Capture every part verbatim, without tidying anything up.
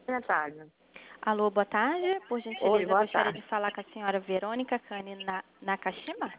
secretária. Alô, boa tarde. Por Oi, gentileza, boa gostaria de tarde. falar com a senhora Verônica Kane Na- Nakashima.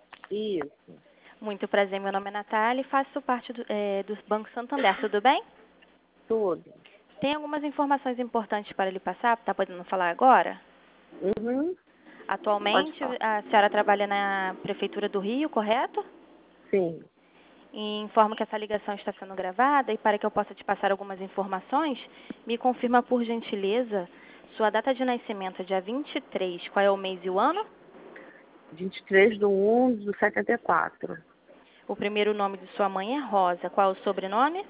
Isso, Muito prazer, meu nome é Natália e faço parte do, eh, do Banco Santander, tudo bem? tudo. Tem algumas informações importantes para lhe passar, está podendo falar agora? Uhum, pode Atualmente, falar. a senhora trabalha na Prefeitura do Rio, correto? Sim, E informo que essa ligação está sendo gravada e para que eu possa te passar algumas informações, me confirma por gentileza sua data de nascimento é dia vinte e três, qual é o mês e o ano? vinte e três de um de setenta e quatro. O primeiro nome de sua mãe é Rosa, qual é o sobrenome?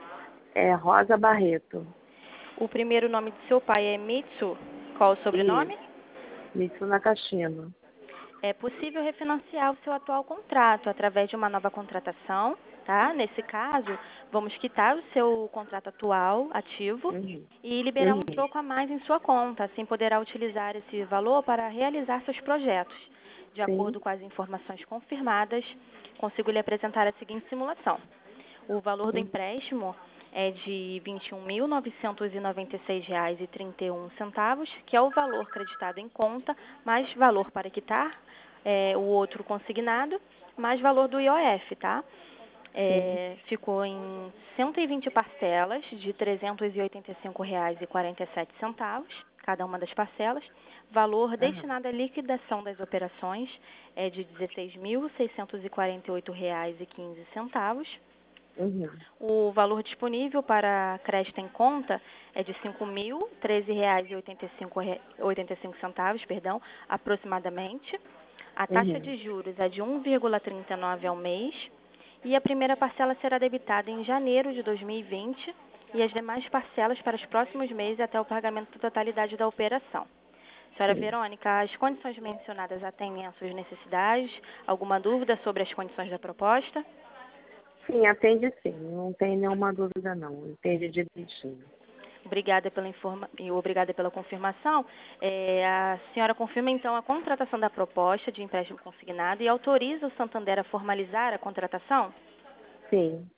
É Rosa Barreto. O primeiro nome de seu pai é Mitsu, qual é o Isso, sobrenome? Mitsu Nakashima. É possível refinanciar o seu atual contrato através de uma nova contratação, tá? Nesse caso, vamos quitar o seu contrato atual ativo Uhum, e liberar um uhum, troco a mais em sua conta, assim poderá utilizar esse valor para realizar seus projetos. De sim, acordo com as informações confirmadas, consigo lhe apresentar a seguinte simulação. O valor do uhum, empréstimo é de vinte e um mil novecentos e noventa e seis reais e trinta e um centavos, que é o valor creditado em conta, mais valor para quitar, é, o outro consignado, mais valor do I O F, tá? sim. É, ficou em cento e vinte parcelas de trezentos e oitenta e cinco reais e quarenta e sete centavos, cada uma das parcelas. Valor Aham, destinado à liquidação das operações é de dezesseis mil seiscentos e quarenta e oito reais e quinze centavos. uhum, O valor disponível para crédito em conta é de cinco mil treze reais e oitenta e cinco re- oitenta e cinco centavos, perdão, aproximadamente. A taxa uhum, de juros é de um vírgula trinta e nove ao mês e a primeira parcela será debitada em janeiro de dois mil e vinte e as demais parcelas para os próximos meses até o pagamento da totalidade da operação. Senhora sim. Verônica, as condições mencionadas atendem às suas necessidades? Alguma dúvida sobre as condições da proposta? Sim, atende sim. Não tem nenhuma dúvida não. Entende direitinho. Obrigada pela, informa... e obrigada pela confirmação. É, a senhora confirma, então, a contratação da proposta de empréstimo consignado e autoriza o Santander a formalizar a contratação? Sim.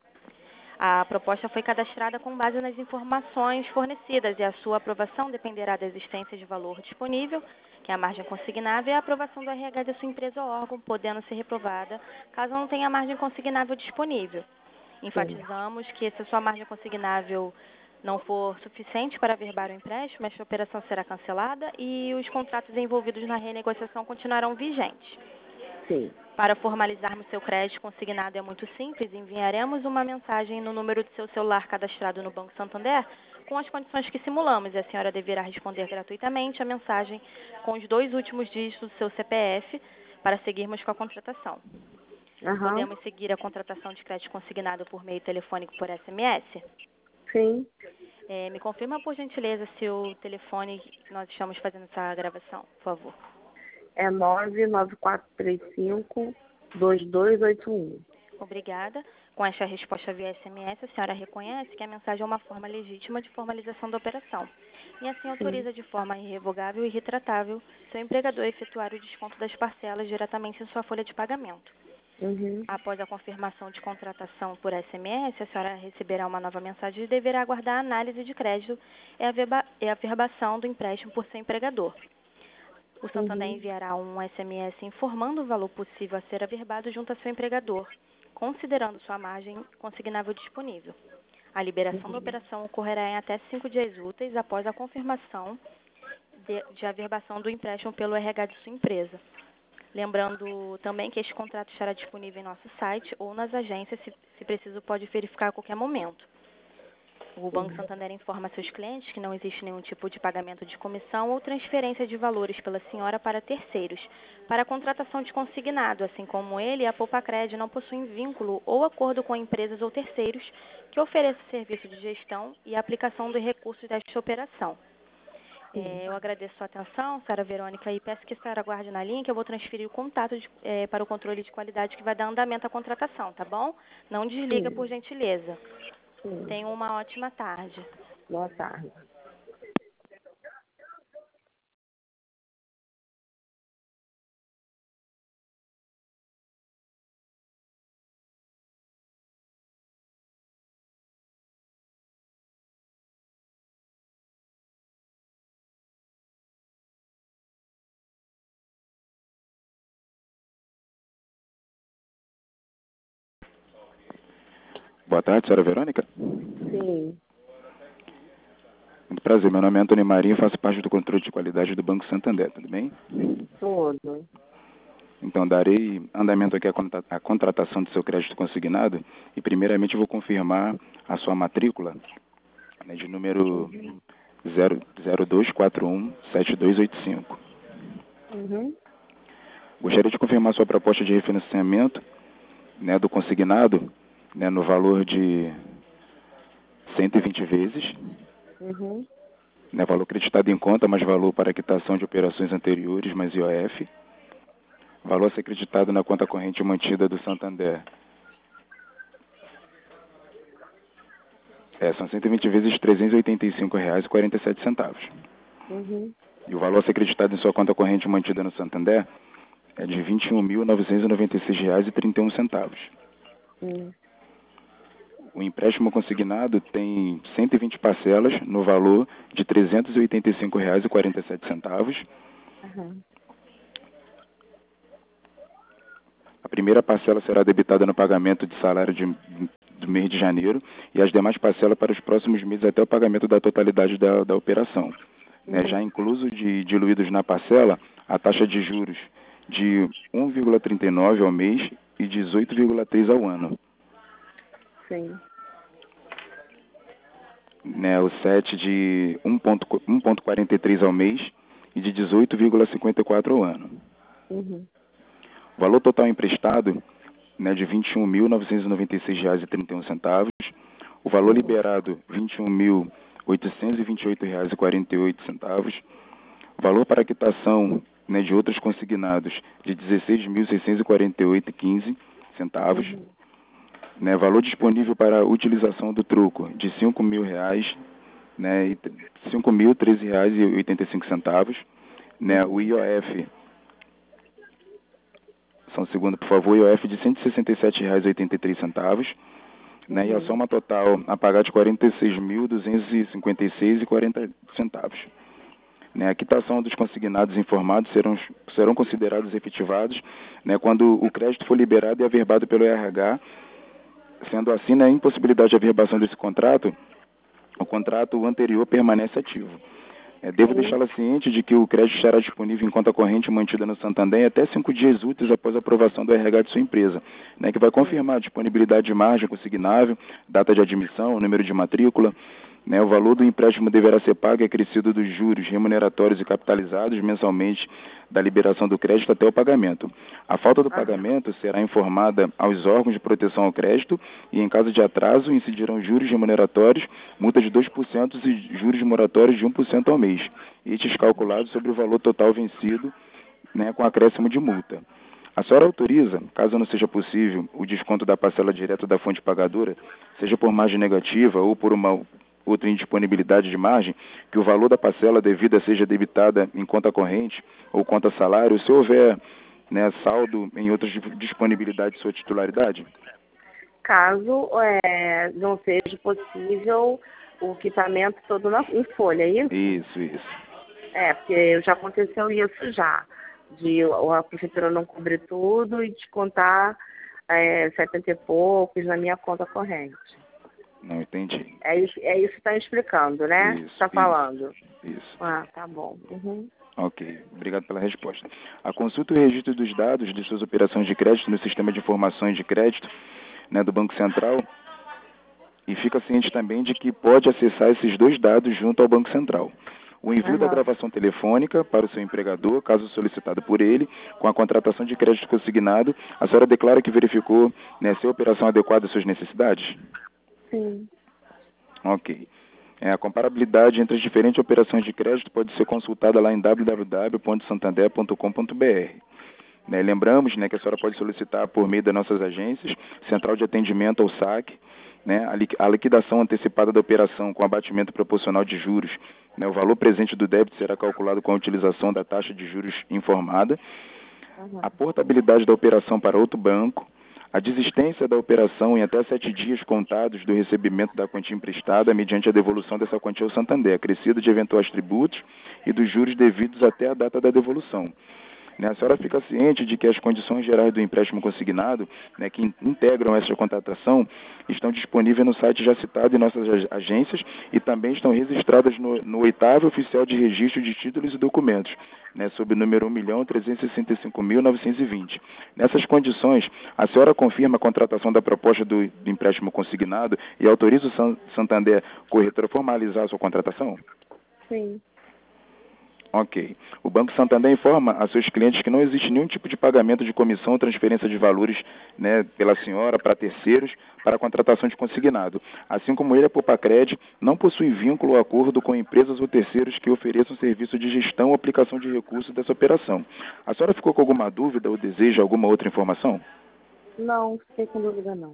A proposta foi cadastrada com base nas informações fornecidas e a sua aprovação dependerá da existência de valor disponível, que é a margem consignável, e a aprovação do R H da sua empresa ou órgão, podendo ser reprovada caso não tenha margem consignável disponível. Sim. Enfatizamos que se a sua margem consignável não for suficiente para averbar o empréstimo, esta operação será cancelada e os contratos envolvidos na renegociação continuarão vigentes. Sim. Para formalizarmos seu crédito consignado é muito simples, enviaremos uma mensagem no número do seu celular cadastrado no Banco Santander com as condições que simulamos e a senhora deverá responder gratuitamente a mensagem com os dois últimos dígitos do seu C P F para seguirmos com a contratação. Aham. Podemos seguir a contratação de crédito consignado por meio telefônico por S M S? Sim. É, me confirma, por gentileza, se o telefone que nós estamos fazendo essa gravação, por favor. É nove nove quatro três cinco dois dois oito um. Obrigada. Com esta resposta via S M S, a senhora reconhece que a mensagem é uma forma legítima de formalização da operação e assim Sim. autoriza de forma irrevogável e retratável seu empregador a efetuar o desconto das parcelas diretamente em sua folha de pagamento. Uhum. Após a confirmação de contratação por S M S, a senhora receberá uma nova mensagem e deverá aguardar a análise de crédito e a verba- e a verbação do empréstimo por seu empregador. O Santander Uhum. enviará um S M S informando o valor possível a ser averbado junto a seu empregador, considerando sua margem consignável disponível. A liberação da Uhum. operação ocorrerá em até cinco dias úteis após a confirmação de, de averbação do empréstimo pelo R H de sua empresa. Lembrando também que este contrato estará disponível em nosso site ou nas agências, se, se preciso pode verificar a qualquer momento. O Banco Uhum. Santander informa a seus clientes que não existe nenhum tipo de pagamento de comissão ou transferência de valores pela senhora para terceiros. Para a contratação de consignado, assim como ele, a Poupacred não possui vínculo ou acordo com empresas ou terceiros que ofereçam serviço de gestão e aplicação dos recursos desta operação. Sim. É, eu agradeço a sua atenção, senhora Verônica, e peço que a senhora aguarde na linha que eu vou transferir o contato de- é, para o controle de qualidade que vai dar andamento à contratação, tá bom? Não desliga, por Sim. gentileza. Sim. Tenha uma ótima tarde. Boa tarde. Boa tarde, senhora Verônica. Sim. Muito prazer, meu nome é Antônio Marinho e faço parte do controle de qualidade do Banco Santander, tudo bem? Tudo. Então, darei andamento aqui à contra- à contratação do seu crédito consignado e, primeiramente, vou confirmar a sua matrícula, né, de número zero dois quatro um sete dois oito cinco. Uhum. Gostaria de confirmar sua proposta de refinanciamento, né, do consignado, né, no valor de cento e vinte vezes, Uhum. né, valor creditado em conta, mais valor para quitação de operações anteriores, mais I O F. Valor a ser creditado na conta corrente mantida do Santander. É, são cento e vinte vezes trezentos e oitenta e cinco reais e quarenta e sete centavos. Uhum. E o valor a ser creditado em sua conta corrente mantida no Santander é de vinte e um mil novecentos e noventa e seis reais e trinta e um centavos. Uhum. O empréstimo consignado tem cento e vinte parcelas no valor de trezentos e oitenta e cinco reais e quarenta e sete centavos. Uhum. A primeira parcela será debitada no pagamento de salário de, do mês de janeiro e as demais parcelas para os próximos meses até o pagamento da totalidade da, da operação. Né, já incluso de diluídos na parcela, a taxa de juros de um vírgula trinta e nove ao mês e dezoito vírgula três ao ano. Sim. Né, o S E T de um vírgula quarenta e três ao mês e de dezoito vírgula cinquenta e quatro ao ano. Uhum. O valor total emprestado, né, de vinte e um mil novecentos e noventa e seis reais e trinta e um centavos. O valor Uhum. liberado, vinte e um mil oitocentos e vinte e oito reais e quarenta e oito centavos. O valor para quitação, né, de outros consignados, de dezesseis mil seiscentos e quarenta e oito reais e quinze centavos. Uhum. Né, valor disponível para a utilização do troco, de cinco mil reais, né, e cinco mil treze reais e oitenta e cinco centavos. Né, o I O F, só um segundo, por favor, I O F de cento e sessenta e sete reais e oitenta e três centavos. Né, e a soma total a pagar de quarenta e seis mil duzentos e cinquenta e seis reais e quarenta centavos. Né, a quitação dos consignados informados serão, serão considerados efetivados, né, quando o crédito for liberado e averbado pelo R H. Sendo assim, na impossibilidade de averbação desse contrato, o contrato anterior permanece ativo. É, devo deixá-la ciente de que o crédito estará disponível em conta corrente mantida no Santander até cinco dias úteis após a aprovação do R H de sua empresa, né, que vai confirmar a disponibilidade de margem consignável, data de admissão, número de matrícula. Né, o valor do empréstimo deverá ser pago e acrescido dos juros remuneratórios e capitalizados mensalmente da liberação do crédito até o pagamento. A falta do pagamento será informada aos órgãos de proteção ao crédito e, em caso de atraso, incidirão juros remuneratórios, multa de dois por cento e juros moratórios de um por cento ao mês, estes calculados sobre o valor total vencido, né, com acréscimo de multa. A senhora autoriza, caso não seja possível, o desconto da parcela direta da fonte pagadora, seja por margem negativa ou por uma outra indisponibilidade de margem, que o valor da parcela devida seja debitada em conta corrente ou conta salário, se houver, né, saldo em outras disponibilidades de sua titularidade? Caso é, não seja possível o quitamento todo na, em folha, é isso? Isso, isso. É, porque já aconteceu isso já, de a prefeitura não cobrir tudo e descontar é, setenta e poucos na minha conta corrente. Não entendi. É isso, é isso que está explicando, né? Isso, Está isso, falando. Isso. Ah, tá bom. Uhum. Ok, obrigado pela resposta. A consulta e o registro dos dados de suas operações de crédito no sistema de informações de crédito, né, do Banco Central, e fica ciente também de que pode acessar esses dois dados junto ao Banco Central. O envio da Aham. gravação telefônica para o seu empregador, caso solicitado por ele, com a contratação de crédito consignado, a senhora declara que verificou, né, se a operação adequada às suas necessidades? Sim. Ok. É, a comparabilidade entre as diferentes operações de crédito pode ser consultada lá em w w w ponto santander ponto com ponto b r. Né, lembramos, né, que a senhora pode solicitar por meio das nossas agências, Central de Atendimento ao S A C, né, a, li a liquidação antecipada da operação com abatimento proporcional de juros. Né, o valor presente do débito será calculado com a utilização da taxa de juros informada. Uhum. A portabilidade da operação para outro banco, a desistência da operação em até sete dias contados do recebimento da quantia emprestada mediante a devolução dessa quantia ao Santander, acrescido de eventuais tributos e dos juros devidos até a data da devolução. Né? A senhora fica ciente de que as condições gerais do empréstimo consignado, né, que in- integram essa contratação, estão disponíveis no site já citado em nossas ag- agências e também estão registradas no, no oitavo oficial de registro de títulos e documentos, né, sob o número um milhão trezentos e sessenta e cinco mil novecentos e vinte. Nessas condições, a senhora confirma a contratação da proposta do, do empréstimo consignado e autoriza o San- Santander Corretora a formalizar a sua contratação? Sim. Ok. O Banco Santander informa a seus clientes que não existe nenhum tipo de pagamento de comissão ou transferência de valores, né, pela senhora para terceiros para a contratação de consignado. Assim como ele, a Popacred não possui vínculo ou acordo com empresas ou terceiros que ofereçam serviço de gestão ou aplicação de recursos dessa operação. A senhora ficou com alguma dúvida ou deseja alguma outra informação? Não, fiquei com dúvida não.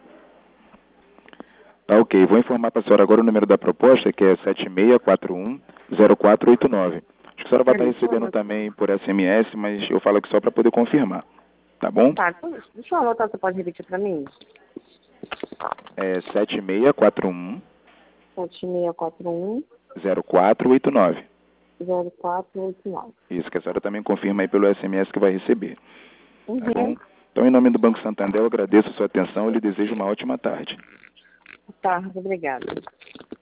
Tá, ok. Vou informar para a senhora agora o número da proposta, que é sete seis quatro um zero quatro oito nove. Acho que a senhora vai estar recebendo também por S M S, mas eu falo aqui só para poder confirmar. Tá bom? Tá, então, deixa eu anotar, você pode repetir para mim? É sete seis quatro um sete seis quatro um zero quatro oito nove. zero quatro oito nove. Isso, que a senhora também confirma aí pelo S M S que vai receber. Uhum. Tá bom? Então, em nome do Banco Santander, eu agradeço a sua atenção e lhe desejo uma ótima tarde. Tá, obrigada.